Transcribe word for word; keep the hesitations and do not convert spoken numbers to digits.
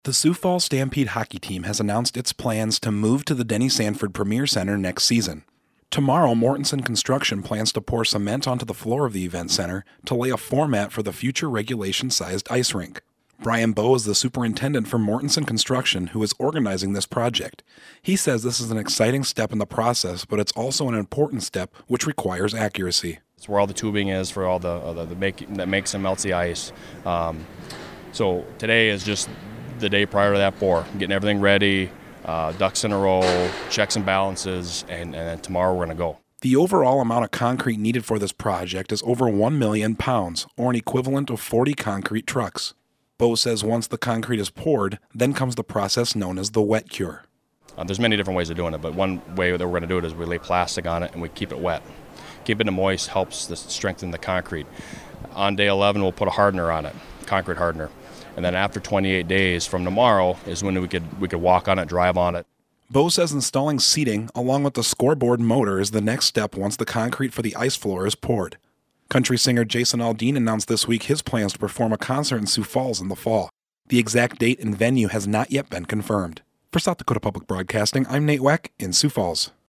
The Sioux Falls Stampede hockey team has announced its plans to move to the Denny Sanford Premier Center next season. Tomorrow, Mortensen Construction plans to pour cement onto the floor of the event center to lay a format for the future regulation-sized ice rink. Brian Bowe is the superintendent for Mortensen Construction who is organizing this project. He says this is an exciting step in the process, but it's also an important step which requires accuracy. It's where all the tubing is for all the, uh, the, the make, that makes and melts the ice. Um, so today is just the day prior to that pour, getting everything ready, uh, ducks in a row, checks and balances, and, and then tomorrow we're going to go. The overall amount of concrete needed for this project is over one million pounds, or an equivalent of forty concrete trucks. Bowe says once the concrete is poured, then comes the process known as the wet cure. Uh, there's many different ways of doing it, but one way that we're going to do it is we lay plastic on it and we keep it wet. Keeping it moist helps to strengthen the concrete. On day eleven, we'll put a hardener on it, concrete hardener. And then after twenty-eight days from tomorrow is when we could we could walk on it, drive on it. Bowe says installing seating along with the scoreboard motor is the next step once the concrete for the ice floor is poured. Country singer Jason Aldean announced this week his plans to perform a concert in Sioux Falls in the fall. The exact date and venue has not yet been confirmed. For South Dakota Public Broadcasting, I'm Nate Weck in Sioux Falls.